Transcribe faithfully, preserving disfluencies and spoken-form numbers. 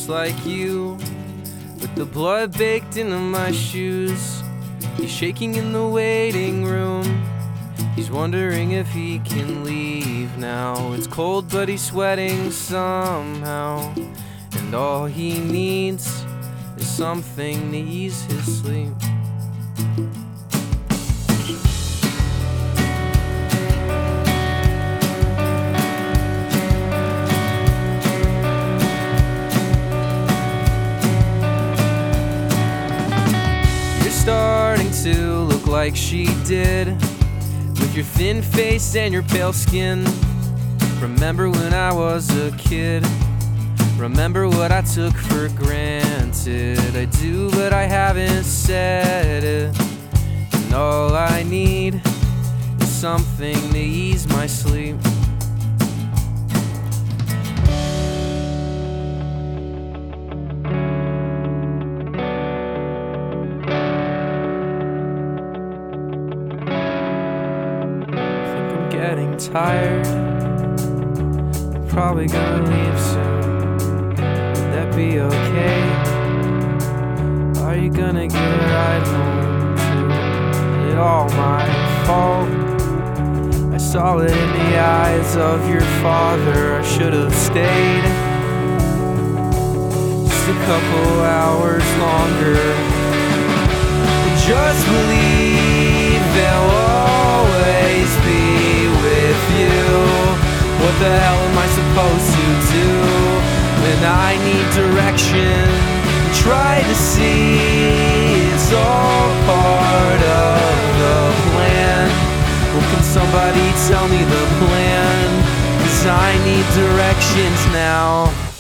just like you, with the blood baked into my shoes. He's shaking in the waiting room. He's wondering if he can leave now. It's cold but he's sweating somehow, and all he needs is something to ease his sleep. Starting to look like she did, with your thin face and your pale skin. Remember when I was a kid? Remember what I took for granted? I do, but I haven't said it. And all I need is something to ease my sleep. Getting tired, I'm probably gonna leave soon. Would that be okay? Are you gonna get a ride home too? Is it all my fault? I saw it in the eyes of your father. I should have stayed just a couple hours longer. Just believe there'll always be you. What the hell am I supposed to do when I need direction? Try to see it's all part of the plan. Well, can somebody tell me the plan? 'Cause I need directions now.